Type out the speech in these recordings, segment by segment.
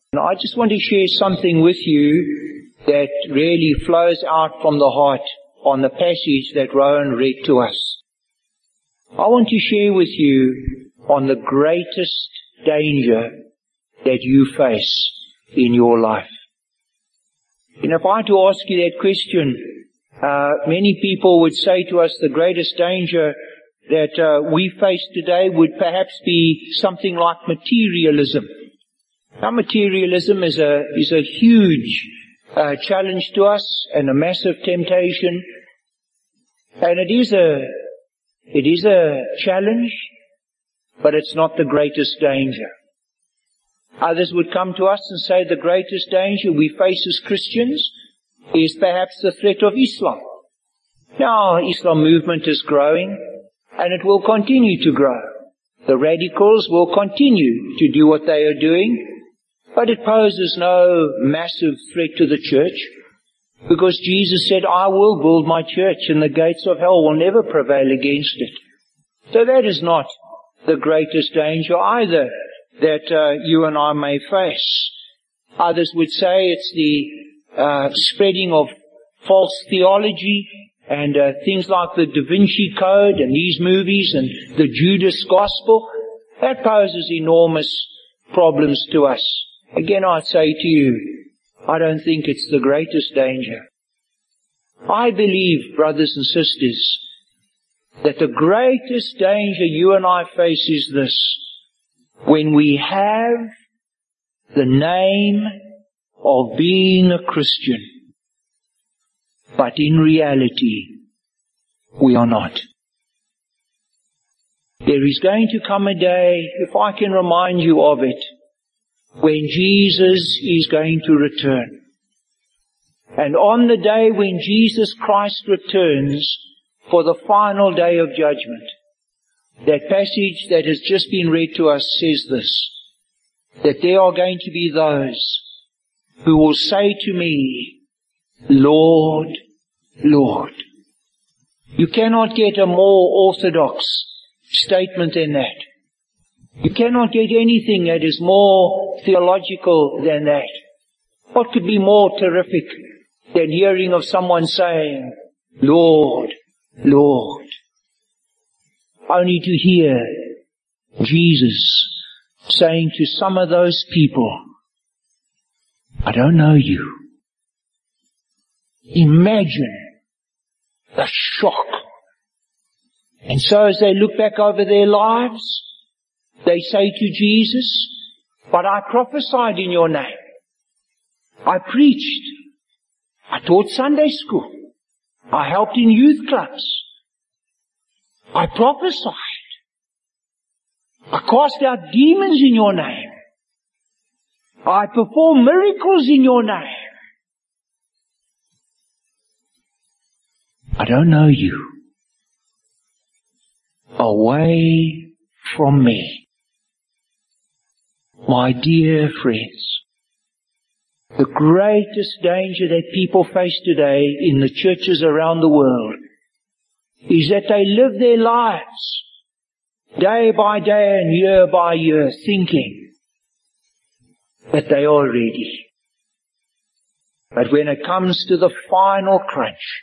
And I just want to share something with you that really flows out from the heart on the passage that Rowan read to us. I want to share with you on the greatest danger that you face in your life. And if I had to ask you that question, many people would say to us the greatest danger that we face today would perhaps be something like materialism. Now, materialism is a huge challenge to us and a massive temptation, and it is a challenge, but it's not the greatest danger. Others would come to us and say the greatest danger we face as Christians is perhaps the threat of Islam. Now, Islam movement is growing, and it will continue to grow. The radicals will continue to do what they are doing, but it poses no massive threat to the church, because Jesus said, I will build my church, and the gates of hell will never prevail against it. So that is not the greatest danger either that you and I may face. Others would say it's the spreading of false theology and things like the Da Vinci Code and these movies and the Judas Gospel. That poses enormous problems to us. Again, I'd say to you, I don't think it's the greatest danger. I believe, brothers and sisters, that the greatest danger you and I face is this: when we have the name of being a Christian, but in reality, we are not. There is going to come a day, if I can remind you of it, when Jesus is going to return. And on the day when Jesus Christ returns for the final day of judgment, that passage that has just been read to us says this, that there are going to be those who will say to me, Lord, Lord. You cannot get a more orthodox statement than that. You cannot get anything that is more theological than that. What could be more terrific than hearing of someone saying, Lord, Lord? Only to hear Jesus saying to some of those people, I don't know you. Imagine the shock. And so as they look back over their lives, they say to Jesus, but I prophesied in your name. I preached. I taught Sunday school. I helped in youth clubs. I prophesied. I cast out demons in your name. I performed miracles in your name. I don't know you. Away from me. My dear friends, the greatest danger that people face today in the churches around the world is that they live their lives day by day and year by year thinking that they are ready. But when it comes to the final crunch,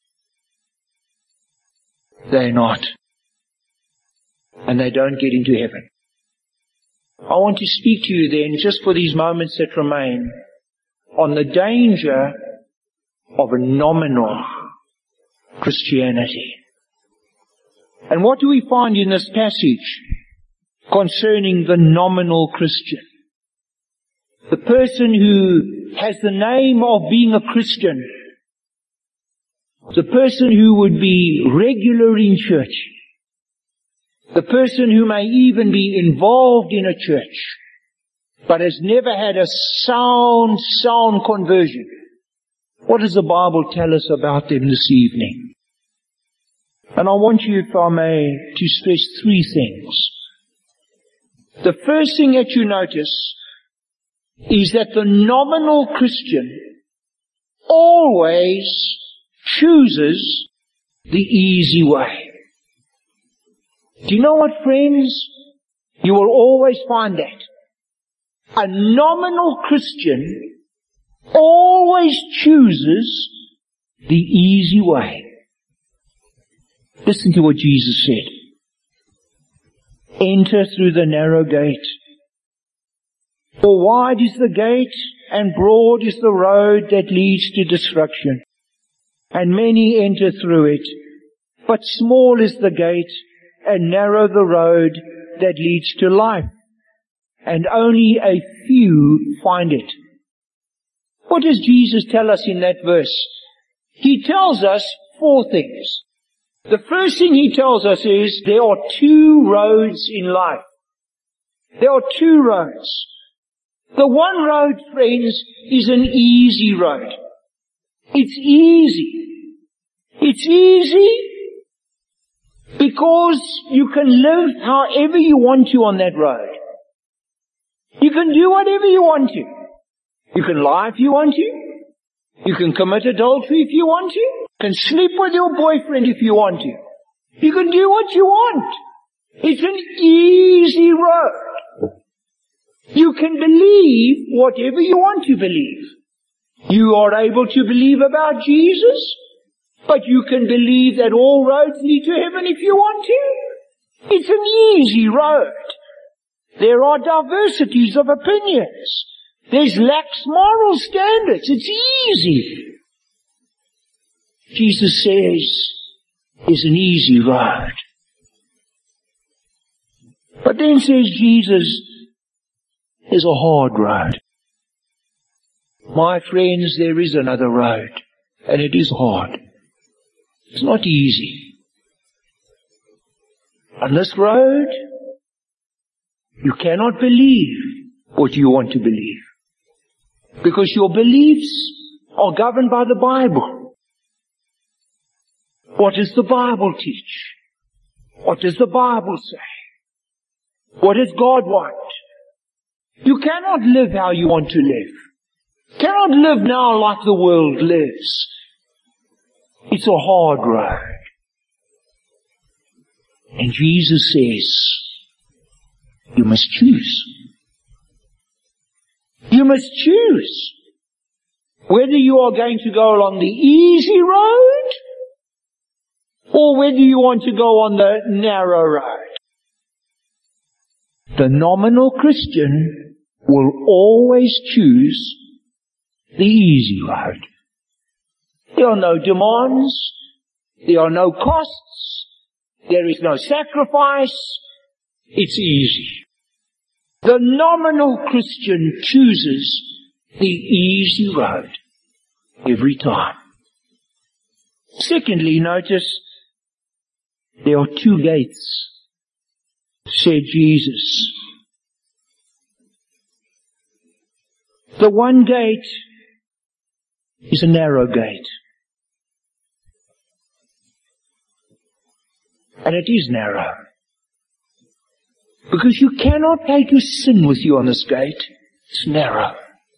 they're not. And they don't get into heaven. I want to speak to you then, just for these moments that remain, on the danger of a nominal Christianity. And what do we find in this passage concerning the nominal Christian? The person who has the name of being a Christian, the person who would be regular in church, the person who may even be involved in a church, but has never had a sound conversion. What does the Bible tell us about them this evening? And I want you, if I may, to stress three things. The first thing that you notice is that the nominal Christian always chooses the easy way. Do you know what, friends? You will always find that. A nominal Christian always chooses the easy way. Listen to what Jesus said. Enter through the narrow gate. For wide is the gate, and broad is the road that leads to destruction, and many enter through it. But small is the gate, and narrow the road that leads to life, and only a few find it. What does Jesus tell us in that verse? He tells us 4 things. The first thing he tells us is there are 2 roads in life. There are 2 roads. The one road, friends, is an easy road. It's easy. It's easy because you can live however you want to on that road. You can do whatever you want to. You can lie if you want to. You can commit adultery if you want to. You can sleep with your boyfriend if you want to. You can do what you want. It's an easy road. You can believe whatever you want to believe. You are able to believe about Jesus, but you can believe that all roads lead to heaven if you want to. It's an easy road. There are diversities of opinions. There's lax moral standards. It's easy. Jesus says it's an easy road. But then says Jesus, there's a hard road. My friends, there is another road, and it is hard. It's not easy. On this road, you cannot believe what you want to believe, because your beliefs are governed by the Bible. What does the Bible teach? What does the Bible say? What does God want? You cannot live how you want to live. You cannot live now like the world lives. It's a hard road. And Jesus says, you must choose. You must choose whether you are going to go along the easy road or whether you want to go on the narrow road. The nominal Christian will always choose the easy road. There are no demands. There are no costs. There is no sacrifice. It's easy. The nominal Christian chooses the easy road every time. Secondly, notice there are 2 gates, said Jesus. The one gate is a narrow gate. And it is narrow. Because you cannot take your sin with you on this gate. It's narrow.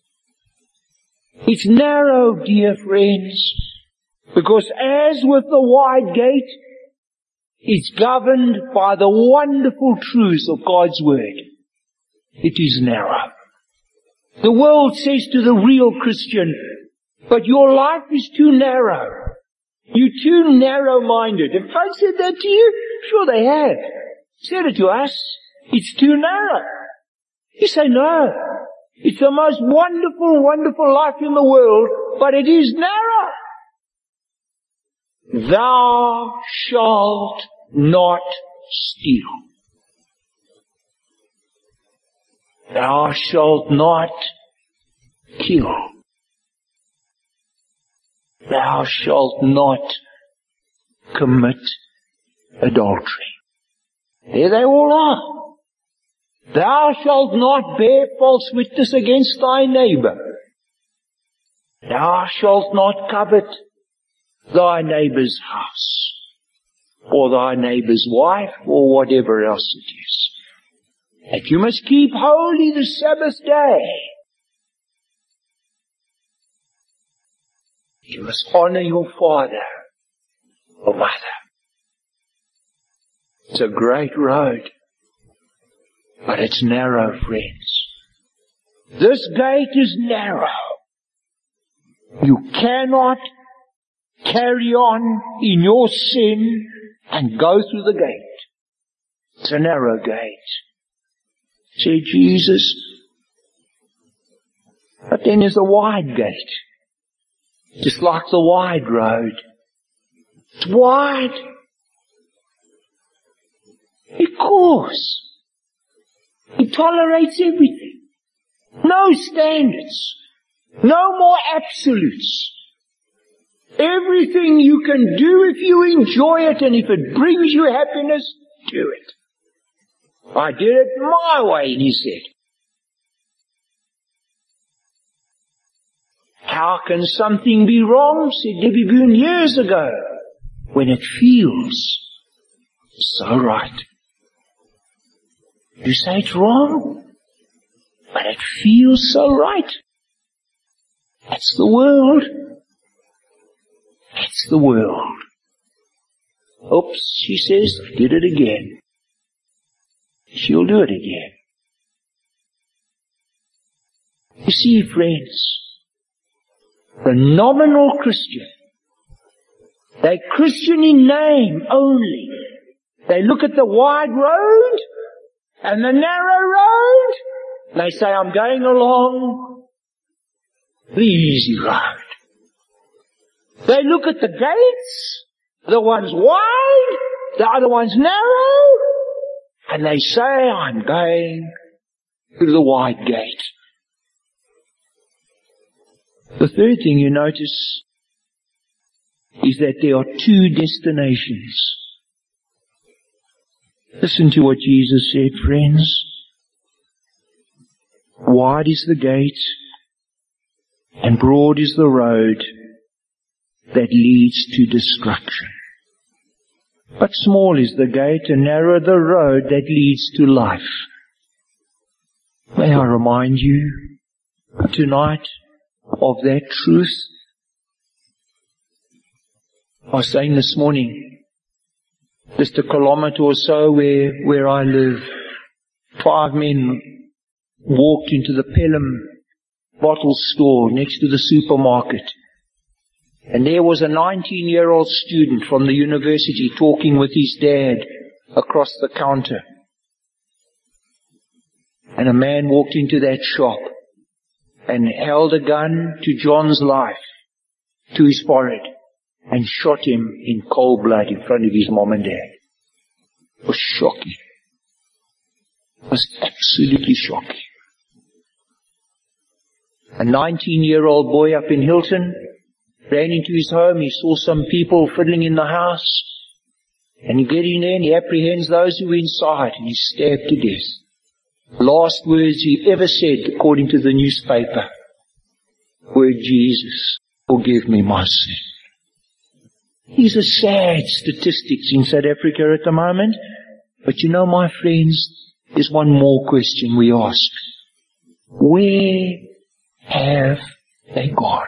It's narrow, dear friends, because as with the wide gate, it's governed by the wonderful truth of God's Word. It is narrow. The world says to the real Christian, but your life is too narrow. You're too narrow-minded. Have folks said that to you? Sure they have. Said it to us. It's too narrow. You say, no. It's the most wonderful, wonderful life in the world, but it is narrow. Thou shalt not steal. Thou shalt not kill. Thou shalt not commit adultery. There they all are. Thou shalt not bear false witness against thy neighbor. Thou shalt not covet thy neighbor's house, or thy neighbor's wife, or whatever else it is. That you must keep holy the Sabbath day. You must honor your father or mother. It's a great road, but it's narrow, friends. This gate is narrow. You cannot carry on in your sin and go through the gate. It's a narrow gate, said Jesus. But then there's a wide gate, just like the wide road. It's wide because it tolerates everything. No standards. No more absolutes. Everything you can do if you enjoy it, and if it brings you happiness, do it. I did it my way, he said. How can something be wrong, said Debbie Boone years ago, when it feels so right? You say it's wrong, but it feels so right. That's the world. That's the world. Oops, she says, I did it again. She'll do it again. You see, friends, the nominal Christian, they're Christian in name only. They look at the wide road and the narrow road. They say, I'm going along the easy road. They look at the gates, the one's wide, the other one's narrow, and they say, I'm going through the wide gate. The third thing you notice is that there are two destinations. Listen to what Jesus said, friends. Wide is the gate, and broad is the road that leads to destruction. But small is the gate, and narrow the road that leads to life. May I remind you tonight of that truth? I was saying this morning, just a kilometre or so where I live, 5 men walked into the Pelham bottle store next to the supermarket. And there was a 19-year-old student from the university talking with his dad across the counter. And a man walked into that shop and held a gun to John's life, to his forehead, and shot him in cold blood in front of his mom and dad. It was shocking. It was absolutely shocking. A 19-year-old boy up in Hilton ran into his home. He saw some people fiddling in the house. And he gets in there and he apprehends those who were inside, and he's stabbed to death. Last words he ever said, according to the newspaper, were, Jesus, forgive me my sin. These are sad statistics in South Africa at the moment. But you know, my friends, there's one more question we ask. Where have they gone?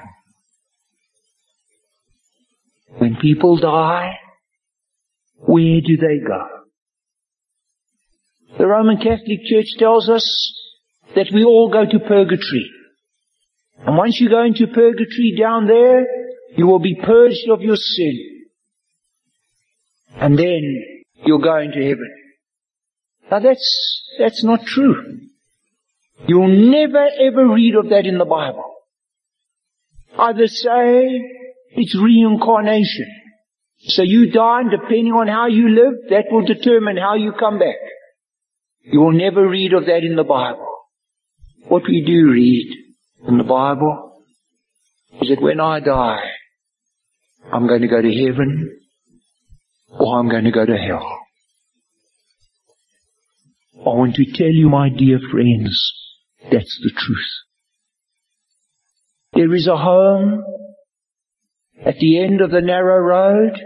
When people die, where do they go? The Roman Catholic Church tells us that we all go to purgatory. And once you go into purgatory down there, you will be purged of your sin. And then you'll go into heaven. Now that's not true. You'll never ever read of that in the Bible. Either say it's reincarnation. So you die, and depending on how you live, that will determine how you come back. You will never read of that in the Bible. What we do read in the Bible is that when I die, I'm going to go to heaven or I'm going to go to hell. I want to tell you, my dear friends, that's the truth. There is a home at the end of the narrow road.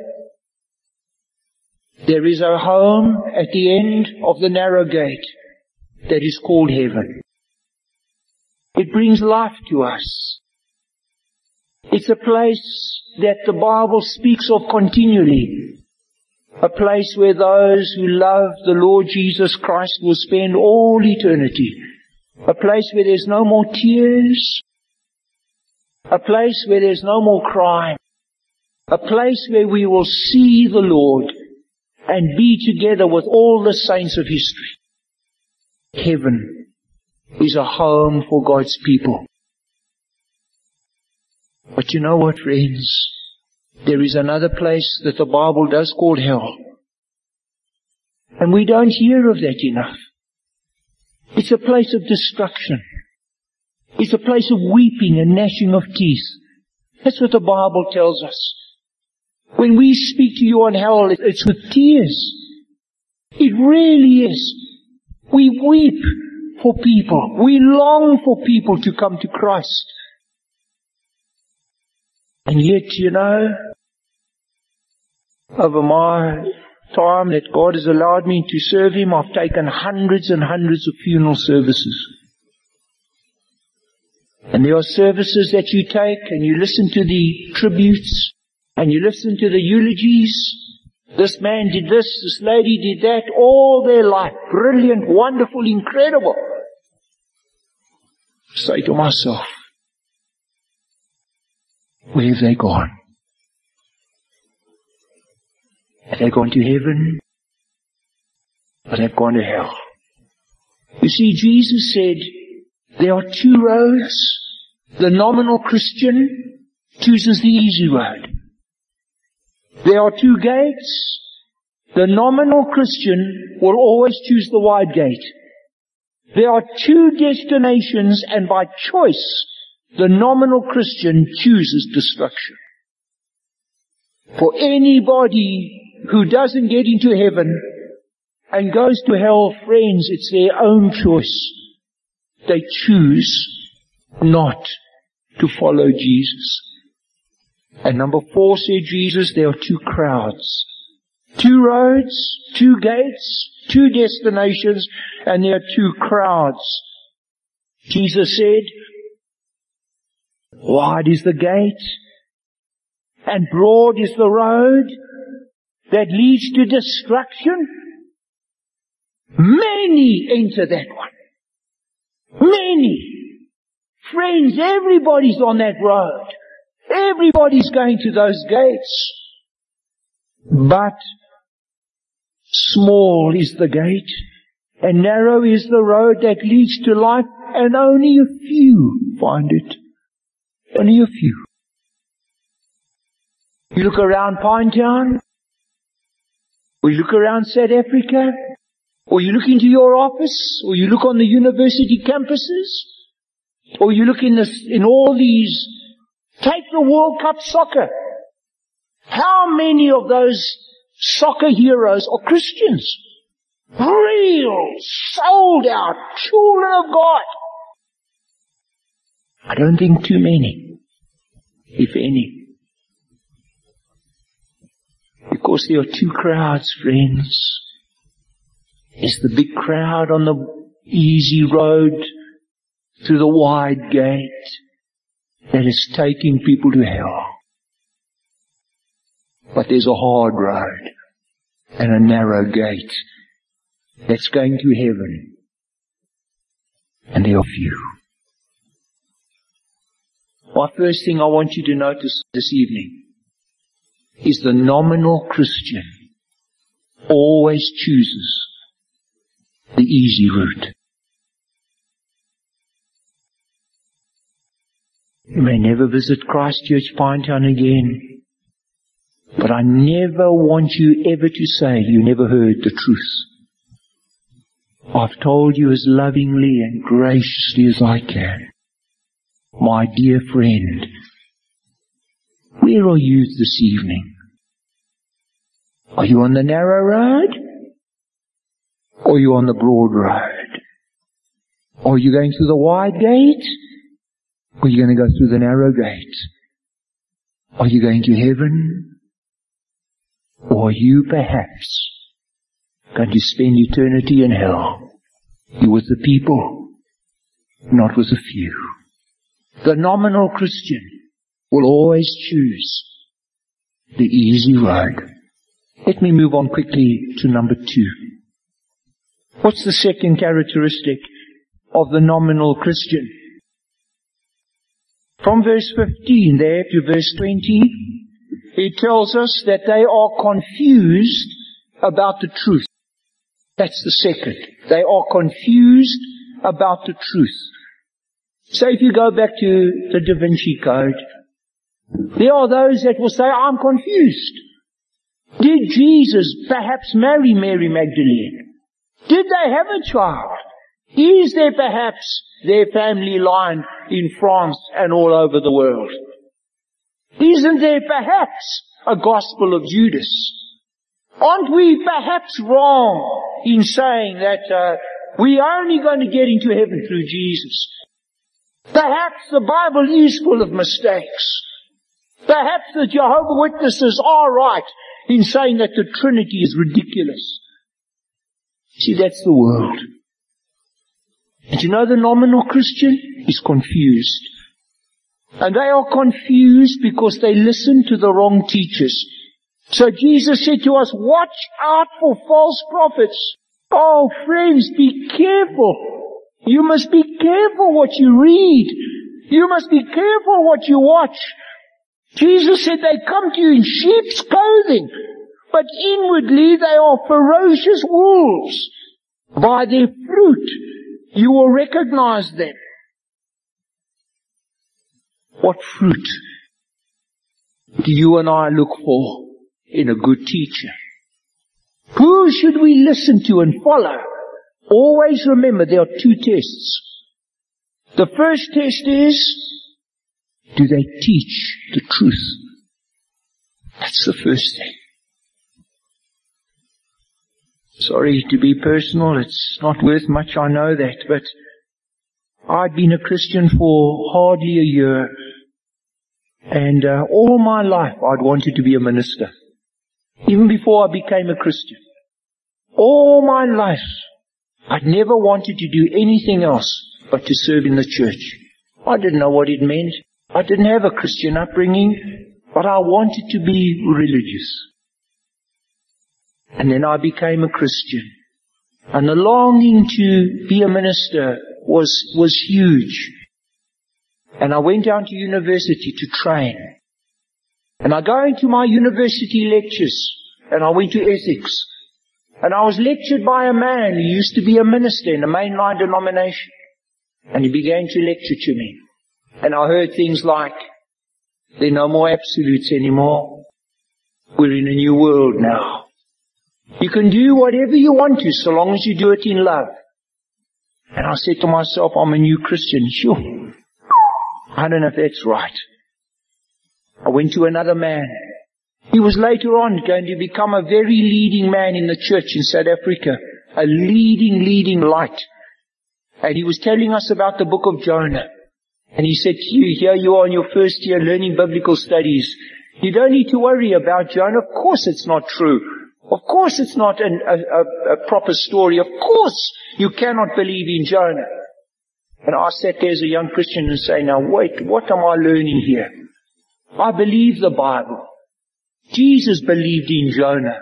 There is a home at the end of the narrow gate that is called heaven. It brings life to us. It's a place that the Bible speaks of continually. A place where those who love the Lord Jesus Christ will spend all eternity A place where there's no more tears. A place where there's no more crime. A place where we will see the Lord and be together with all the saints of history. Heaven is a home for God's people. But you know what, friends? There is another place that the Bible does call hell. And we don't hear of that enough. It's a place of destruction. It's a place of weeping and gnashing of teeth. That's what the Bible tells us. When we speak to you on hell, it's with tears. It really is. We weep for people. We long for people to come to Christ. And yet, you know, over my time that God has allowed me to serve Him, I've taken hundreds and hundreds of funeral services. And there are services that you take and you listen to the tributes and you listen to the eulogies. This man did this, this lady did that, all their life. Brilliant, wonderful, incredible. I say to myself, where have they gone? Have they gone to heaven? Or they've gone to hell? You see, Jesus said, there are two roads. The nominal Christian chooses the easy road. There are two gates. The nominal Christian will always choose the wide gate. There are two destinations, and by choice, the nominal Christian chooses destruction. For anybody who doesn't get into heaven and goes to hell, friends, it's their own choice. They choose not to follow Jesus. And number 4, said Jesus, there are two crowds. Two roads, two gates, two destinations, and there are two crowds. Jesus said, wide is the gate, and broad is the road that leads to destruction. Many enter that one. Many. Friends, everybody's on that road. Everybody's going to those gates. But small is the gate, and narrow is the road that leads to life, and only a few find it. Only a few. You look around Pinetown, or you look around South Africa, or you look into your office, or you look on the university campuses, or you look in all these, take the World Cup soccer. How many of those soccer heroes are Christians? Real, sold out children of God. I don't think too many, if any. Because there are two crowds, friends. There's the big crowd on the easy road to the wide gate that is taking people to hell. But there's a hard road and a narrow gate that's going to heaven. And there are few. My first thing I want you to notice this evening is the nominal Christian always chooses the easy route. You may never visit Christchurch Pinetown again, but I never want you ever to say you never heard the truth. I've told you as lovingly and graciously as I can. My dear friend, where are you this evening? Are you on the narrow road? Or are you on the broad road? Are you going through the wide gate? Or are you going to go through the narrow gate? Are you going to heaven? Or are you perhaps going to spend eternity in hell? You with the people, not with a few. The nominal Christian will always choose the easy road. Let me move on quickly to number 2. What's the second characteristic of the nominal Christian. From verse 15 there to verse 20, it tells us that they are confused about the truth. That's the second. They are confused about the truth. So if you go back to the Da Vinci Code, there are those that will say, I'm confused. Did Jesus perhaps marry Mary Magdalene? Did they have a child? Is there perhaps their family line in France and all over the world? Isn't there perhaps a Gospel of Judas? Aren't we perhaps wrong in saying that we are only going to get into heaven through Jesus? Perhaps the Bible is full of mistakes. Perhaps the Jehovah's Witnesses are right in saying that the Trinity is ridiculous. See, that's the world. And you know, the nominal Christian is confused. And they are confused because they listen to the wrong teachers. So Jesus said to us, watch out for false prophets. Oh, friends, be careful. You must be careful what you read. You must be careful what you watch. Jesus said they come to you in sheep's clothing, but inwardly they are ferocious wolves. By their fruit you will recognize them. What fruit do you and I look for in a good teacher? Who should we listen to and follow? Always remember there are two tests. The first test is, do they teach the truth? That's the first thing. Sorry to be personal, it's not worth much, I know that, but I'd been a Christian for hardly a year, and all my life I'd wanted to be a minister. Even before I became a Christian. All my life I'd never wanted to do anything else but to serve in the church. I didn't know what it meant. I didn't have a Christian upbringing, but I wanted to be religious. And then I became a Christian. And the longing to be a minister was huge. And I went down to university to train. And I go into my university lectures, and I went to ethics. And I was lectured by a man who used to be a minister in a mainline denomination. And he began to lecture to me. And I heard things like, there are no more absolutes anymore. We're in a new world now. You can do whatever you want to so long as you do it in love. And I said to myself, I'm a new Christian. Sure. I don't know if that's right. I went to another man. He was later on going to become a very leading man in the church in South Africa. A leading light. And he was telling us about the book of Jonah. And he said to you, here you are in your first year learning biblical studies. You don't need to worry about Jonah. Of course it's not true. Of course it's not a proper story. Of course you cannot believe in Jonah. And I sat there as a young Christian and say, now wait, what am I learning here? I believe the Bible. Jesus believed in Jonah.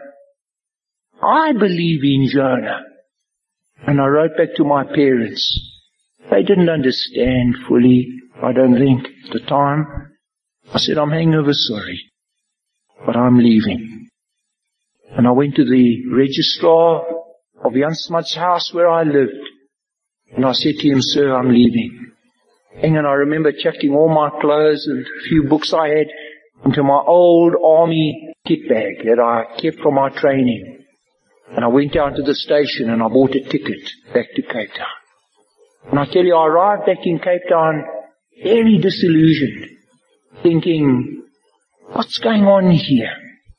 I believe in Jonah. And I wrote back to my parents. They didn't understand fully, I don't think, at the time. I said, I'm hangover sorry, but I'm leaving. And I went to the registrar of Jan Smuts' house where I lived. And I said to him, sir, I'm leaving. And I remember chucking all my clothes and a few books I had into my old army kit bag that I kept from my training. And I went down to the station and I bought a ticket back to Cape Town. And I tell you, I arrived back in Cape Town very disillusioned, thinking, what's going on here?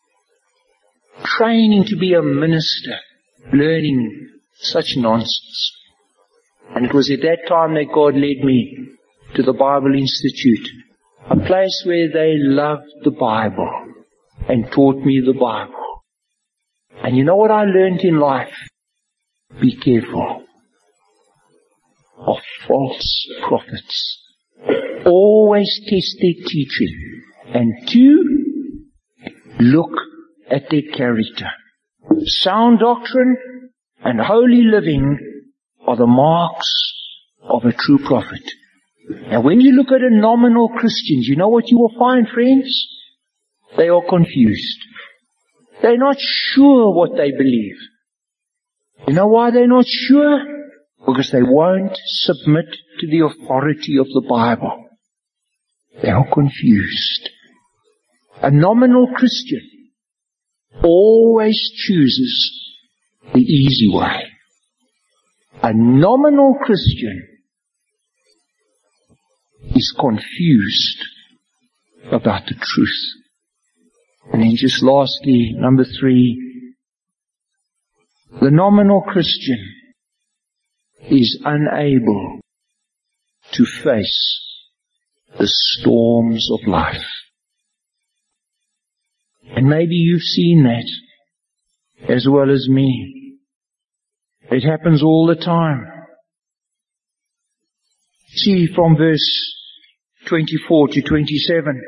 Training to be a minister, learning such nonsense. And it was at that time that God led me to the Bible Institute, a place where they loved the Bible and taught me the Bible. And you know what I learned in life? Be careful of false prophets. Always test their teaching. And 2, look at their character. Sound doctrine and holy living are the marks of a true prophet. Now when you look at a nominal Christian, you know what you will find, friends? They are confused. They're not sure what they believe. You know why they're not sure? Because they won't submit to the authority of the Bible. They are confused. A nominal Christian always chooses the easy way. A nominal Christian is confused about the truth. And then just lastly, number 3, the nominal Christian is unable to face the storms of life. And maybe you've seen that as well as me. It happens all the time. See from verse 24 to 27.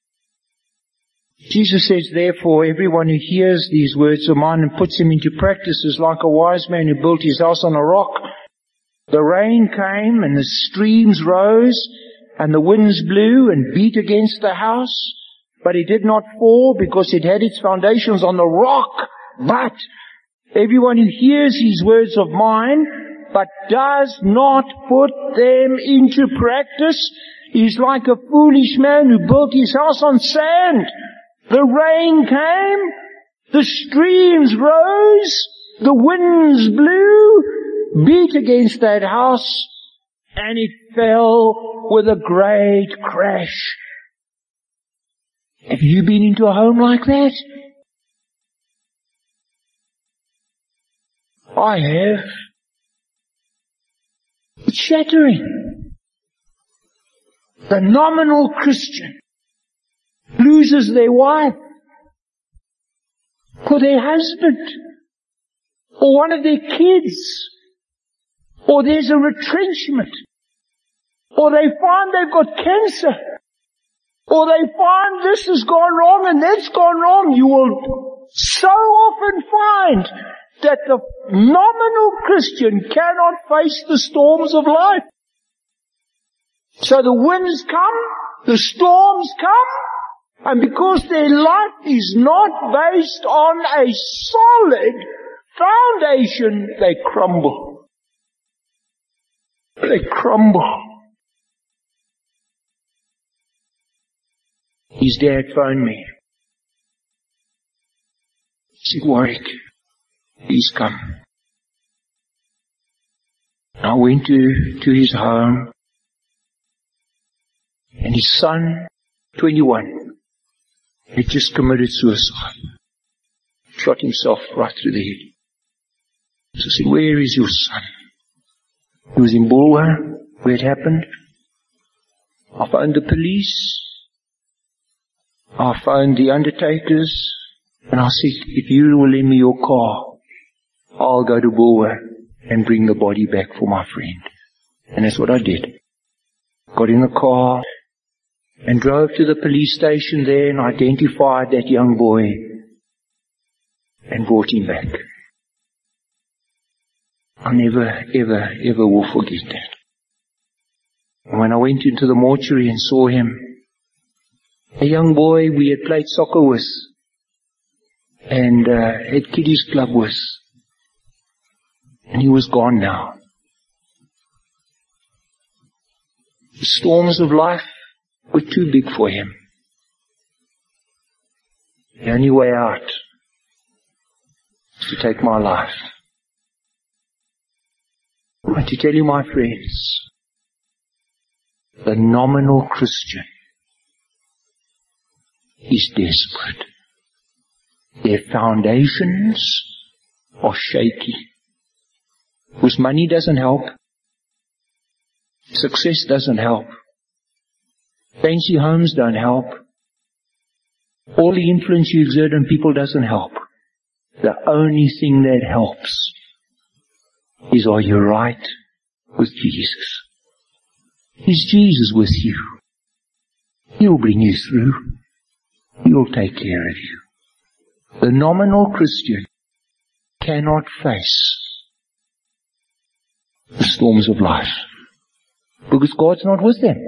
Jesus says, therefore, everyone who hears these words of mine and puts them into practice is like a wise man who built his house on a rock. The rain came and the streams rose and the winds blew and beat against the house, but it did not fall because it had its foundations on the rock. But everyone who hears these words of mine but does not put them into practice is like a foolish man who built his house on sand. The rain came, the streams rose, the winds blew, beat against that house, and it fell with a great crash. Have you been into a home like that? I have. It's shattering. The nominal Christian loses their wife, or their husband, or one of their kids, or there's a retrenchment, or they find they've got cancer, or they find this has gone wrong and that's gone wrong. You will so often find that the nominal Christian cannot face the storms of life. So the winds come, the storms come, and because their life is not based on a solid foundation, they crumble. They crumble. His dad phoned me. He said, Warwick, he's come. I went to his home, and his son, 21, had just committed suicide. Shot himself right through the head. So I said, where is your son? He was in Bulwer, where it happened. I phoned the police. I phoned the undertakers. And I said, if you will lend me your car, I'll go to Bulwer and bring the body back for my friend. And that's what I did. Got in the car and drove to the police station there and identified that young boy and brought him back. I never, ever, ever will forget that. And when I went into the mortuary and saw him, a young boy we had played soccer with and had kiddies club with, and he was gone now. The storms of life were too big for him. The only way out is to take my life. I want to tell you, my friends, the nominal Christian is desperate. Their foundations are shaky. Because money doesn't help. Success doesn't help. Fancy homes don't help. All the influence you exert on people doesn't help. The only thing that helps is, are you right with Jesus? Is Jesus with you? He'll bring you through. He'll take care of you. The nominal Christian cannot face the storms of life. Because God's not with them.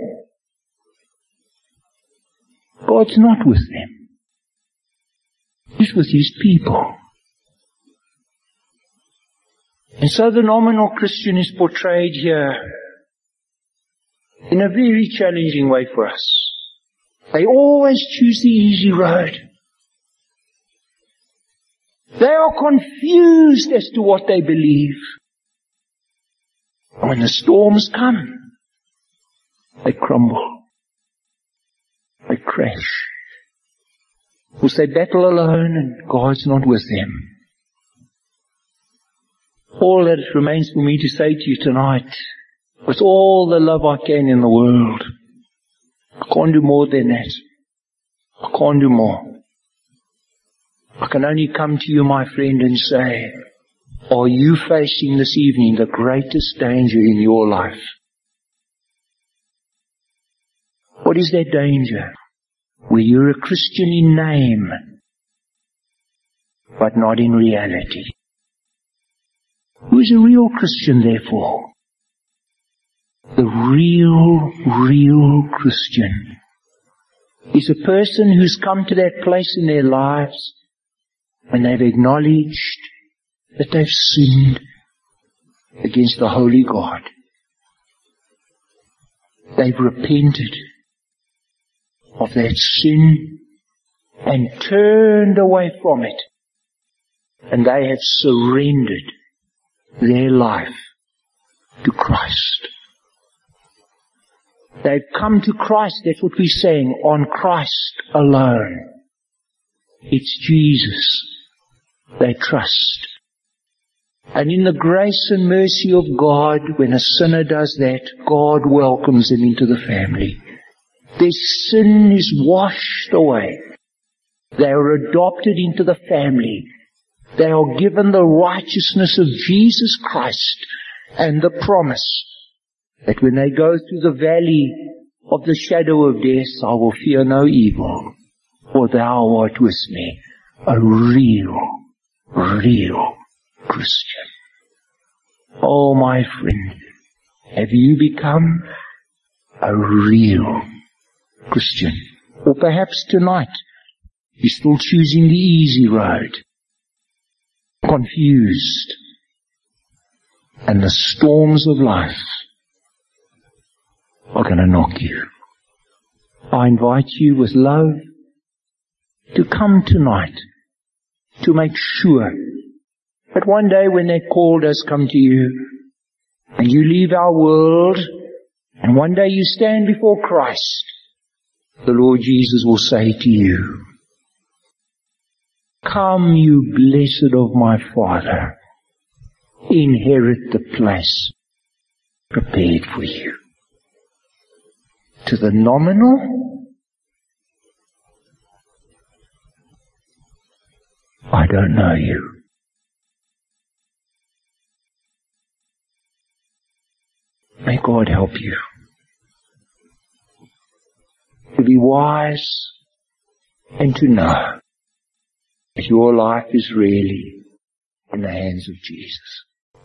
God's not with them. He's with His people. And so the nominal Christian is portrayed here in a very challenging way for us. They always choose the easy road. They are confused as to what they believe. And when the storms come, they crumble. They crash. Because they battle alone and God's not with them. All that it remains for me to say to you tonight, with all the love I can in the world, I can't do more than that. I can't do more. I can only come to you, my friend, and say, are you facing this evening the greatest danger in your life? What is that danger? Where you're a Christian in name, but not in reality. Who is a real Christian, therefore? The real Christian is a person who's come to that place in their lives when they've acknowledged that they've sinned against the Holy God. They've repented of that sin and turned away from it. And they have surrendered their life to Christ. They've come to Christ, that's what we're saying, on Christ alone. It's Jesus they trust. And in the grace and mercy of God, when a sinner does that, God welcomes them into the family. Their sin is washed away. They are adopted into the family. They are given the righteousness of Jesus Christ and the promise that when they go through the valley of the shadow of death, I will fear no evil, for thou art with me. A real Christian. Oh, my friend, have you become a real Christian? Or perhaps tonight you're still choosing the easy road, confused, and the storms of life are going to knock you. I invite you with love to come tonight to make sure that one day when that call does come to you and you leave our world and one day you stand before Christ, the Lord Jesus will say to you, come, you blessed of my Father, inherit the place prepared for you. To the nominal, I don't know you. May God help you to be wise and to know that your life is really in the hands of Jesus.